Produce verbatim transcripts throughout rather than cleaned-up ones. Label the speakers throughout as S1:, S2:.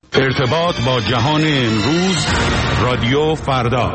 S1: ارتباط با جهان امروز، رادیو فردا.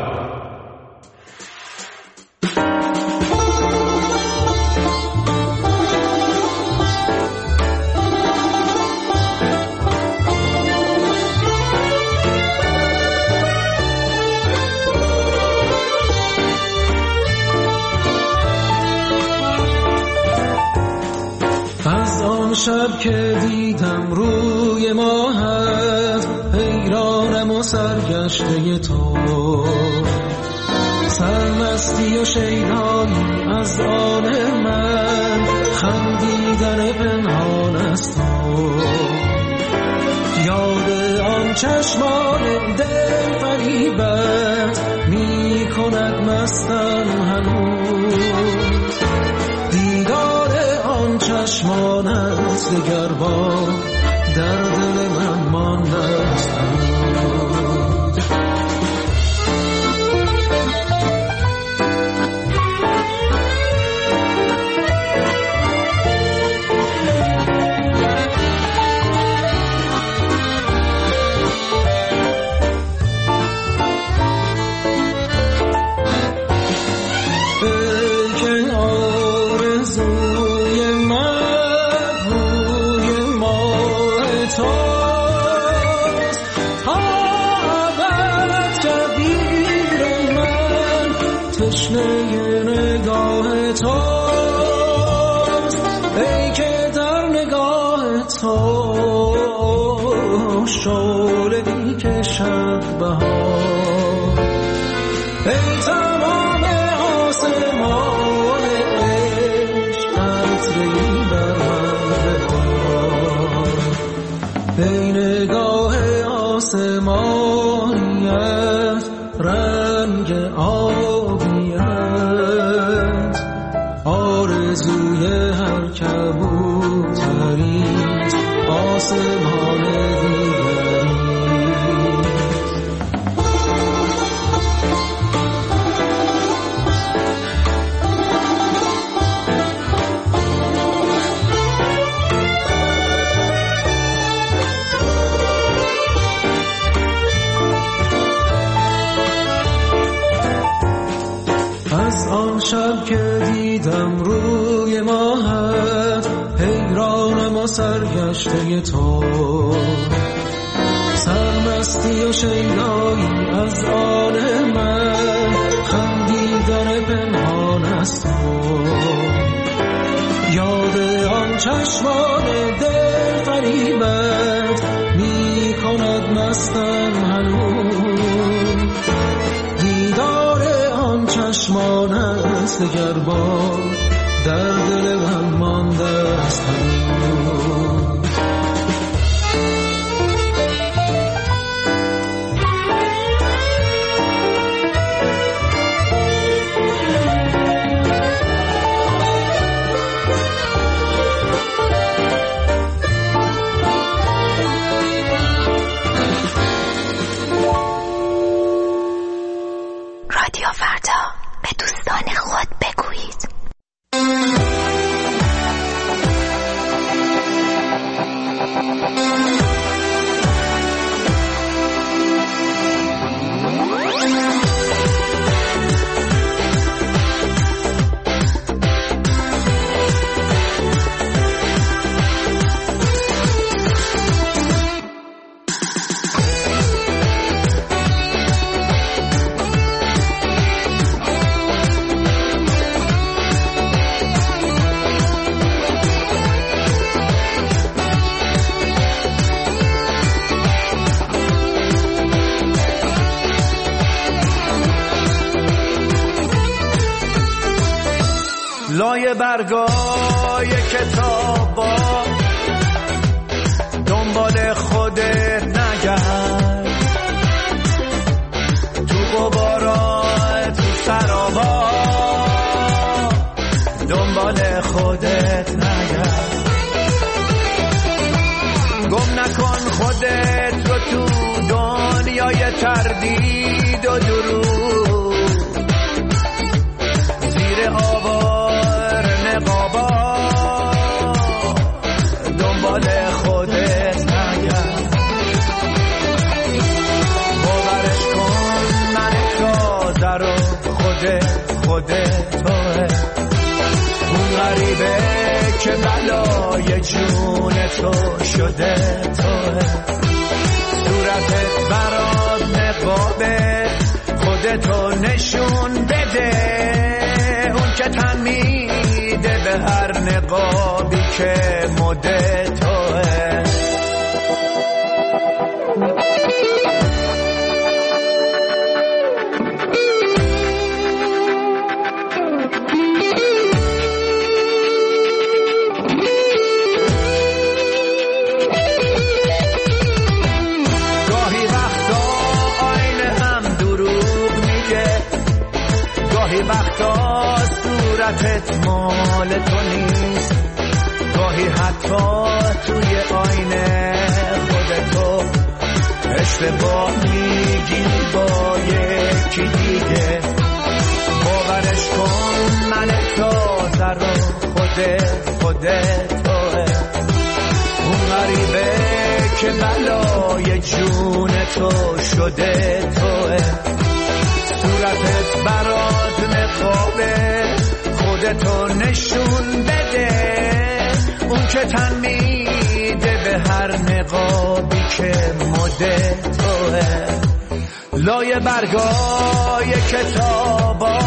S2: از آن شب که دیدم روی ماهت، حیرانم و سرگشته تو، سرمستی و شیدایی از آن من، خندیدن پنهان از تو، یاد آن چشمان دل فریبت می کند مستم هنوز، دیدار آن چشمانت دگر بار در دل من مانده است. تشنه نگاه توست، ای که در نگاه تو شعله می‌کشد بهار، ای تمام آسمان عشق قطره‌ای بر من ببار، ای نگاه آسمانیت رنگ آبیت، آرزوی هر کبوتریت آسمان دیگریت. از آن شب که دیدم روی ماهت، حیرانم و سرگشته تو، سرمستی و شیدایی از آن من، خندیدن پنهان از تو، یاد آن چشمان دل فریبت می کند مستم هنوز، دیدار آن چشمانت دگر بار در دل من مانده است هنوز.
S3: رادیو فردا، به دوستان خود بگویید.
S4: لای برگای کتابا دنبال خودت نگرد، تو غبارا تو سرابا دنبال خودت نگرد، گم نکن خودت رو تو دنیای تردید و دروغ، زیر آوار نقابا دنبال خودت نگرد، که بلای جون تو شده توه. صورتت برات نقابه، خودتو نشون بده، اون که تن میده به هر نقابی که مد توه. وقتا صورتت مال تو نیست، گاهی حتی توی آینه خودتو اشتباه میگیری با یکی دیگه. باورش کن من تازه رو خودت خودت توه. اون غریبه که بلای جون تو شده توه. صورتت برات نقابه، خودتو نشون بده، اون که تن میده به هر نقابی که مد توه. لای برگای کتابا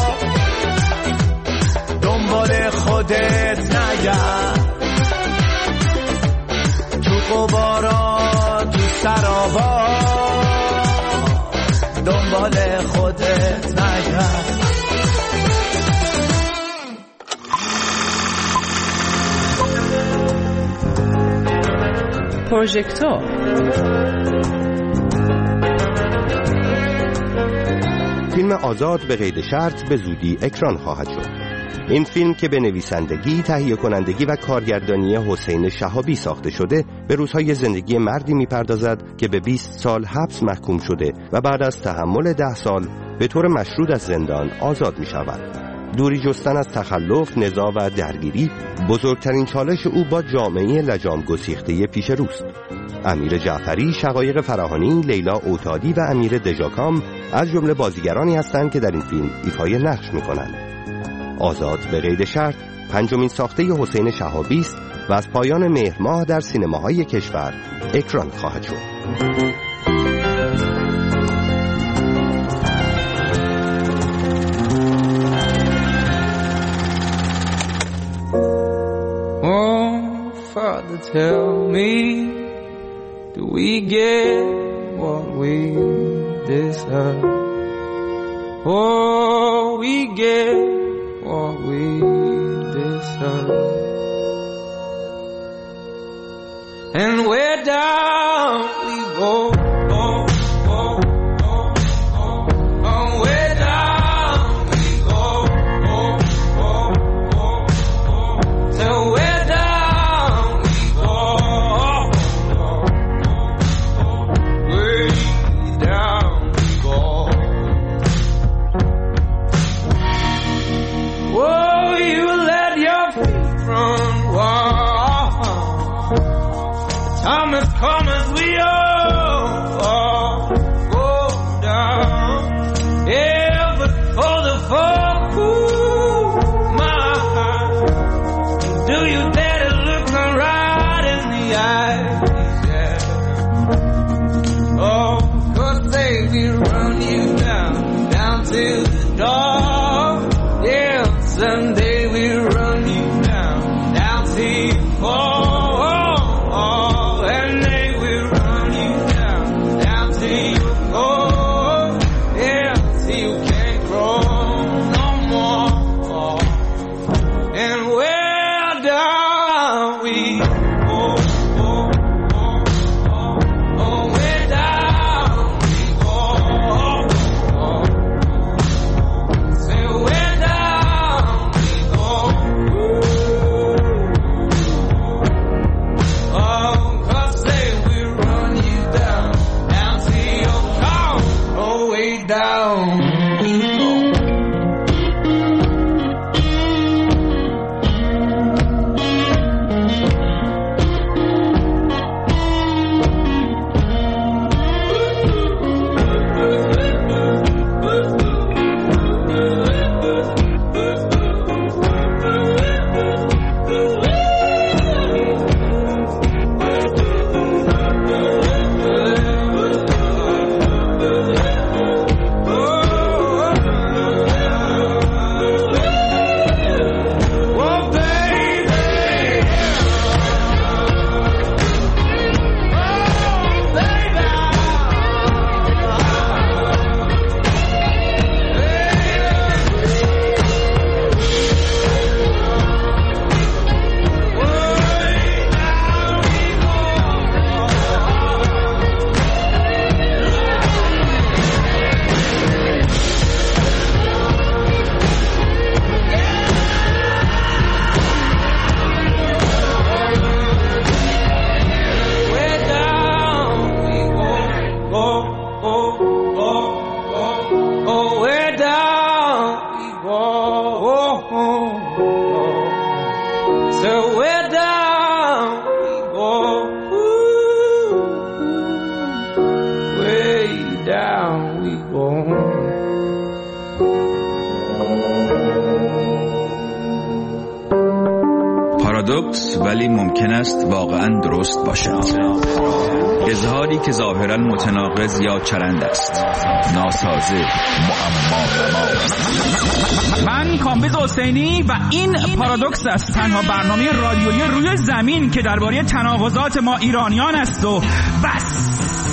S4: دنبال خودت نگرد، تو قبارا تو سرابا دنبال خودت نگرد.
S5: پروژکتور
S6: فیلم آزاد به قید شرط به زودی اکران خواهد شد. این فیلم که به نویسندگی، تهیه کنندگی و کارگردانی حسین شهابی ساخته شده، به روزهای زندگی مردی میپردازد که به بیست سال حبس محکوم شده و بعد از تحمل ده سال به طور مشروط از زندان آزاد می شود. دوری جستن از تخلف، نزاع و درگیری بزرگترین چالش او با جامعه لجام گسیخته پیش روست. امیر جعفری، شقایق فراهانی، لیلا اوتادی و امیر دژاکام از جمله بازیگرانی هستند که در این فیلم ایفای نقش می‌کنند. آزاد به قید شرط پنجمین ساخته حسین شهابی است و از پایان مهر ماه در سینماهای کشور اکران خواهد شد.
S2: Father, tell me, do we get what we deserve? Oh, we get what we deserve. And where down we go, oh, oh, oh, oh, oh, where down we go, oh, oh, oh, oh, so where time has come.
S5: پارادوکس ولی ممکن است واقعا درست باشد. اظهاری که ظاهرا متناقض یا چرند است، ناسازه، معما.
S7: من کامبیز حسینی و این پارادوکس است، تنها برنامه رادیویی روی زمین که درباره تناقضات ما ایرانیان است و بس.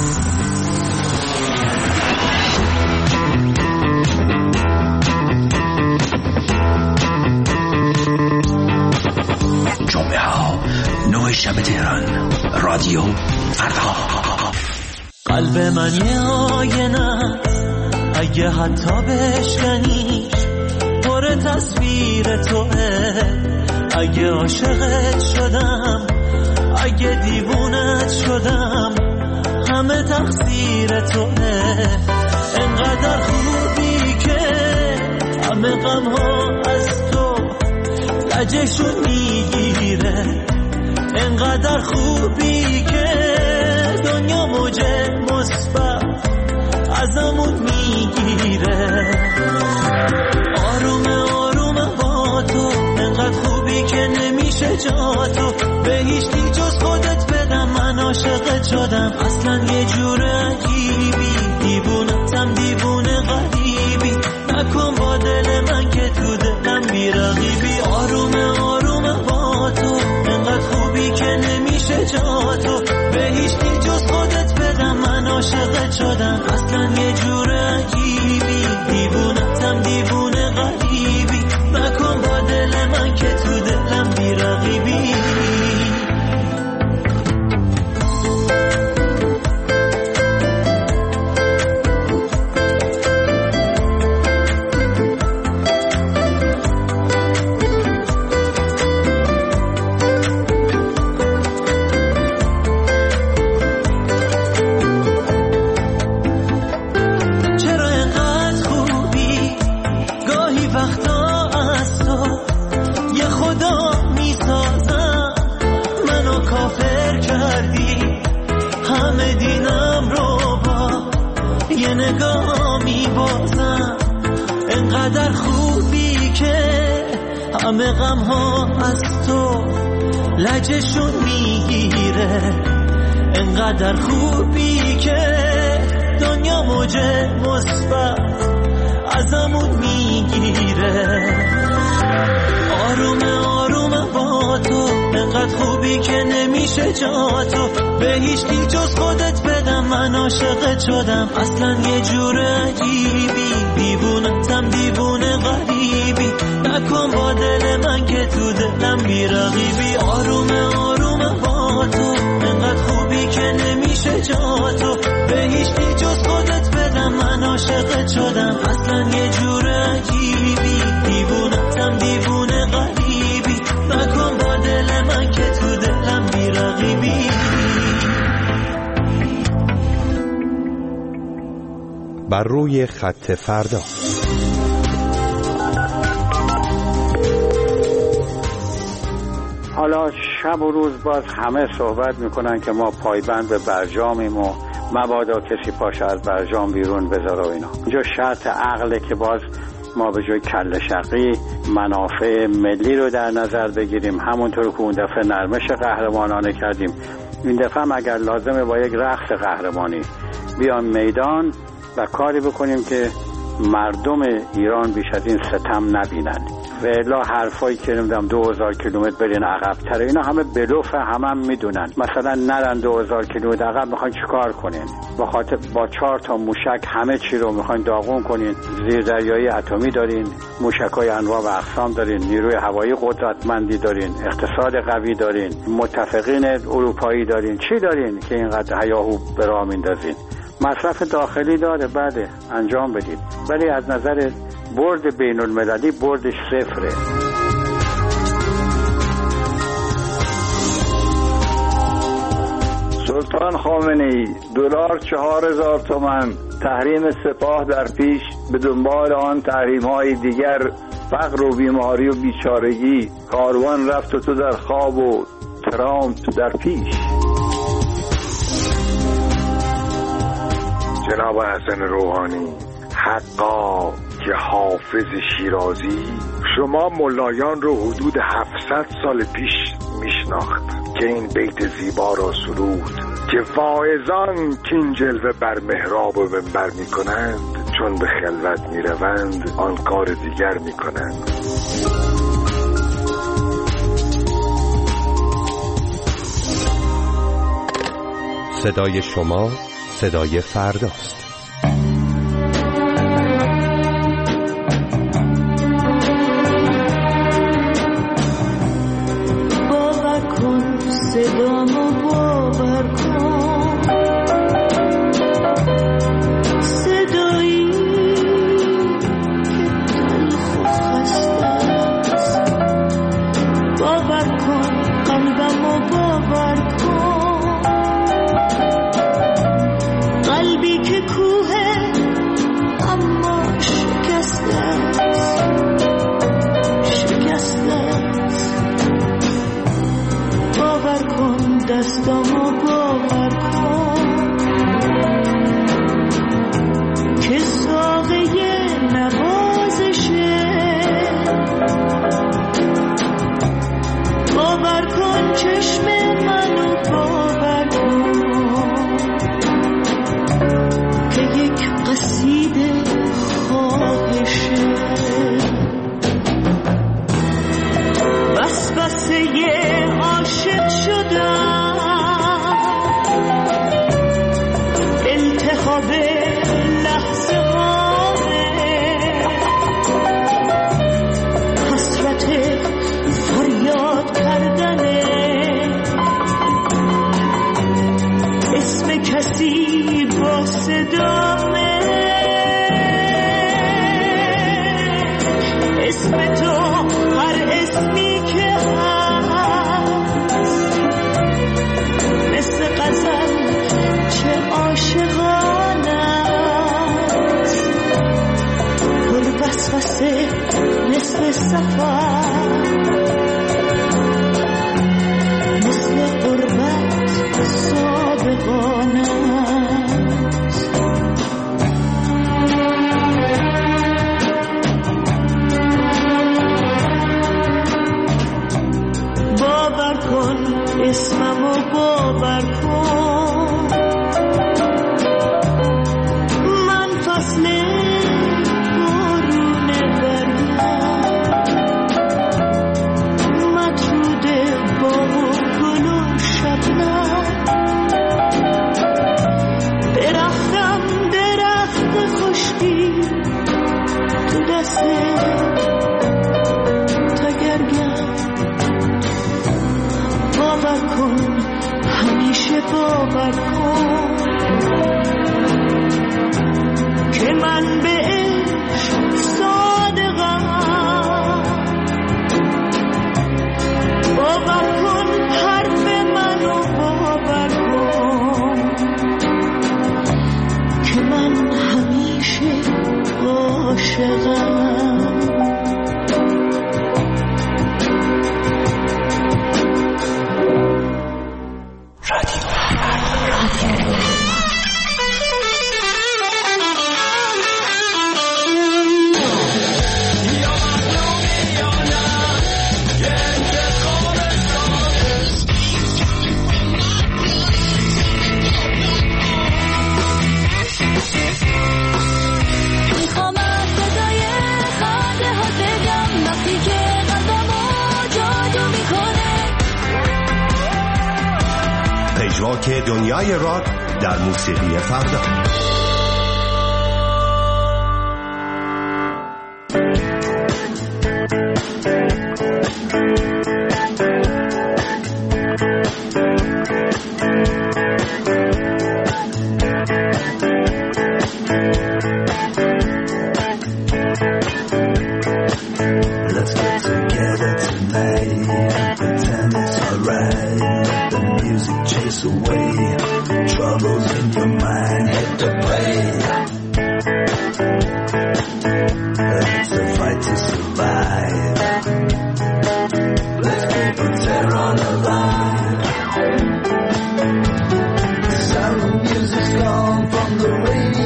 S5: جمعه ها نوع شب تهران، رادیو فردا.
S4: قلب من یه آینه، اگه حتی بشکنیش پر تصویر توه. اگه عاشقت شدم، اگه دیوونت شدم، همه تقصیر توه. انقدر خوبی که همه غم ها از تو لجشون میگیره. انقدر خوبی که دنیا موجه مثبت ازمون میگیره. آرومه آرومه با تو، انقدر خوبی که نمیشه جا تو. به هیچ دی جز خودت بدم، من عاشقت شدم. اصلا یه جور عجیبی، دیوونتم دیوونه غریبی. نکن با دل من که تو دلم بیرقیبی. آرومه آرومه با تو، انقدر خوبی که نمیشه جا تو. به هیچ دی جز خودت بدم، من عاشقت شدم. اصلا یه جور عجیبی، دیوونتم دیوونه غریبی. نکن با دل من که تو دلم بیرقیبی. انقدر خوبی که همه غم ها از تو لجشون میگیره. انقدر خوبی که دنیا موجه مثبت ازمون میگیره. آرومه آرومه با تو، انقدر خوبی که نمیشه جا تو. به هیچ دی جز خودت بدم، من عاشقت شدم. اصلا یه جور عجیبی، دیوونتم دیوونه غریبی. نکن با دل من که تو دلم بیرقیبی. آرومه آرومه با تو، انقدر خوبی که نمیشه جا تو. به هیچ دی جز خودت بدم، من عاشقت شدم. اصلا یه جور عجیبی، دیوونتم دیوونه غریبی. نکن با دل من که تو دلم بیرقیبی.
S6: بر روی خط فردا.
S8: حالا شب و روز باز همه صحبت میکنن که ما پایبند به برجامیم و مبادا کسی پاش از برجام بیرون بذاره و اینا. اینجا شرط عقله که باز ما به جای کله شقی منافع ملی رو در نظر بگیریم، همونطور که اون دفعه نرمش قهرمانانه کردیم. این دفعه هم اگر لازمه با یک رقص قهرمانی بیان میدان و کاری بکنیم که مردم ایران بیش از این ستم نبینن. و الا حرفایی که نمیدونم دو هزار کیلومتر برین عقب‌تر، اینا همه بلوف، همه هم میدونن. مثلا نرن دو هزار کیلومتر عقب، میخواین چیکار کنین؟ با خاطر با چهار تا موشک همه چی رو میخواین داغون کنین. زیر دریایی اتمی دارین، موشک‌های انواع و اقسام دارین، نیروی هوایی قدرتمندی دارین، اقتصاد قوی دارین، متفقین اروپایی دارین. چی دارین که اینقدر هیاهو به راه میندازین؟ مصرف داخلی داره، بله انجام بدید، ولی از نظر برد بین المللی بردش صفره.
S9: سلطان خامنه‌ای دلار چهار هزار تومان، تحریم سپاه در پیش، به دنبال آن تحریم‌های دیگر، فقر و بیماری و بیچارگی، کاروان رفت و تو در خواب و ترامپ در پیش.
S10: جناب حسن روحانی، حقا که حافظ شیرازی شما ملایان رو حدود هفتصد سال پیش میشناخت که این بیت زیبا را سرود که واعظان که این جلوه بر محراب و منبر میکنند، چون به خلوت میروند آن کار دیگر میکنند.
S6: صدای شما صدای فرداست.
S11: باور کن صدامو، باور کن صدایی که تلخ و خسته است. باور کن قلبمو، باور کن قلبی که کوه اما شکسته است، شکسته است. باور کن دستامو، باور کن که ساقه نوازشه. باور کن چشم منو، باور کن که یک قصیده خواهشه. وسوسه عاشق شدم، التهاب لحظه هامه، حسرت فریاد کردنه، اسم کسی با صدامه، اسم تو هر اسمی که هست، مثل غزل چه عاشقانه است، پر وسوسه مثل سفر، مثل غربت صادقانه است. باور کن اسممو، باور کن من فصل بارون بریم، مطرود باغ و گل و شبنم، درختم درخت خشکی تو دست تگرگم. باور کن همیشه، باور کن که من به عشق صادقم. باور کن حرف منو، باور کن که من همیشه عاشقم.
S6: پژواک دنیای راک در موسیقی فردا.
S12: Let's get together tonight and pretend it's alright. Let the music chase away troubles in your mind. Hit the play. It's a fight to survive. Let's keep the terror alive. The sound of music's gone from the radio.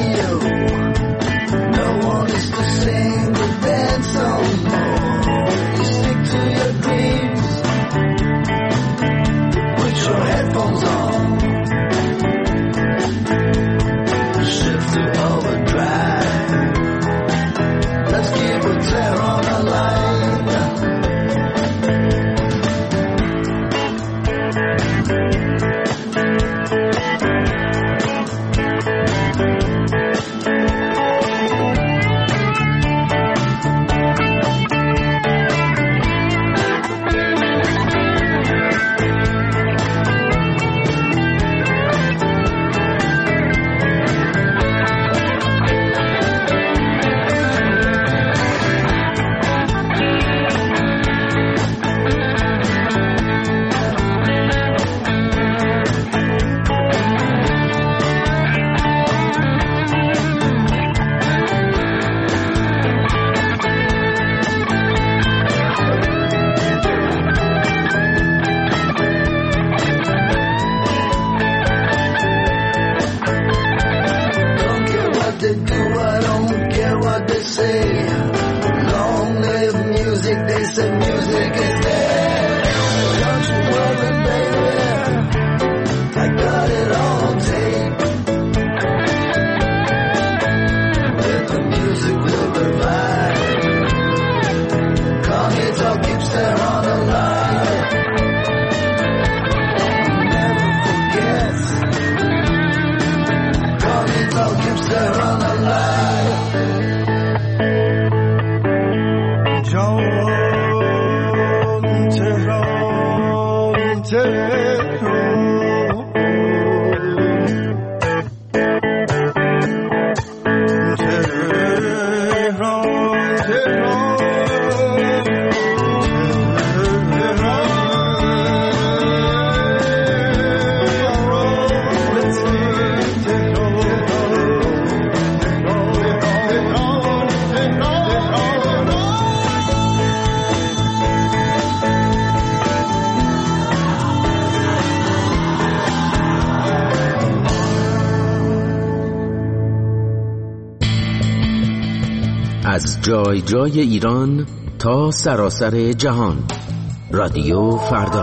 S13: از جای جای ایران تا سراسر جهان. رادیو فردا.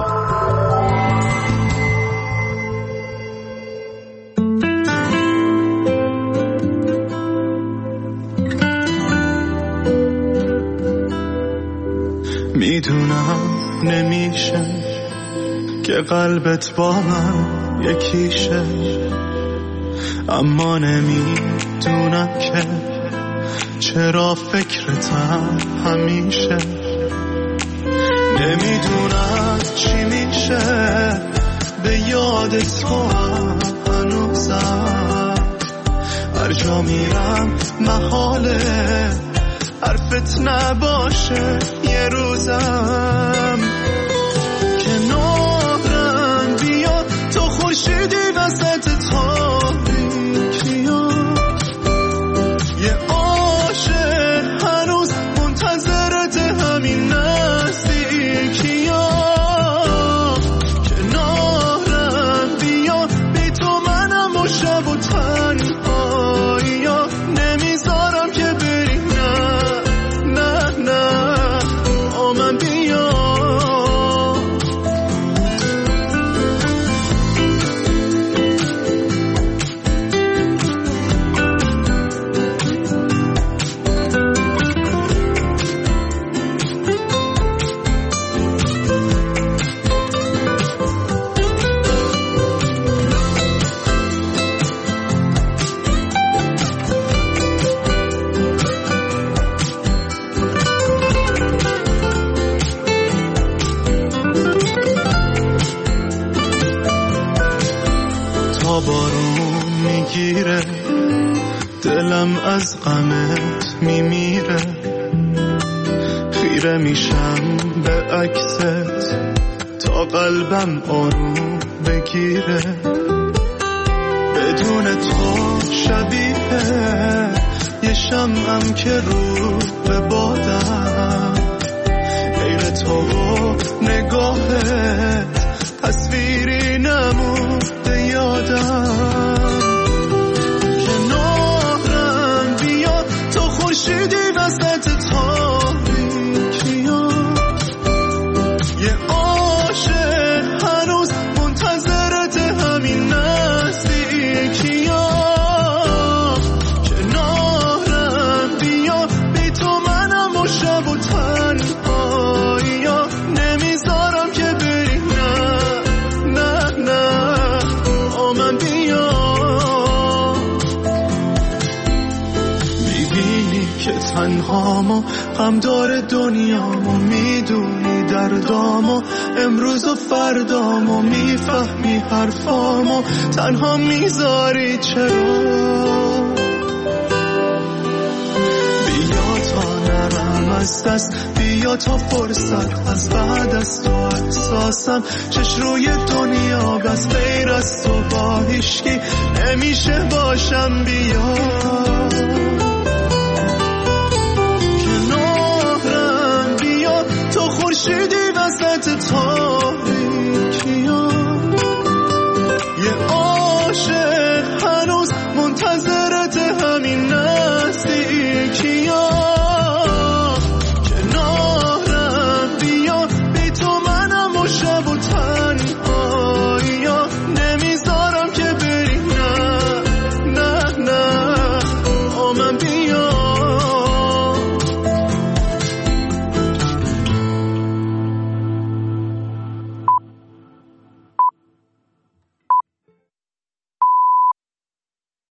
S14: میدونم نمیشه که قلبت با من یکیشه، اما نمیدونم که چرا فکرتم همیشه. نمیدونم چی میشه به یاد تو هم هنوزم، هر جا میرم محاله حرفت نباشه یه روزم. کنارم بیا تو خورشیدی وسط تاریکیا، یه عاشق هنوز منتظرت همین نزدیکیا. کنارم بیا بی تو منم و شب و تنهاییا، نمیذارم که بری، نه نه نه با من بیا. بارون میگیره دلم از غمت میمیره، خیره میشم به عکست تا قلبم آروم بگیره. بدون تو شبیه یه شمعم که رو به بادم، غیر تو نگاهت تصویری نمونده یادم. کنارم بیا تو خورشیدی وسط تاریکیا، یه عاشق هنوز منتظرت همین نزدیکیا. کنارم بیا بی تو منم و شب و تنهاییا، نمیذارم که بری، نه نه نه با من بیا. میبینی که تنهامو غم داره دنیامو، میدونی دردامو امروز و فردامو، میفهمی حرفامو تنها میذاری چرا. بیا تا نرم از دست، بیا تا فرصت از بعد از تو احساسم چش روی دنیا بس غیر از تو با هیچکی نمیشه باشم. بیا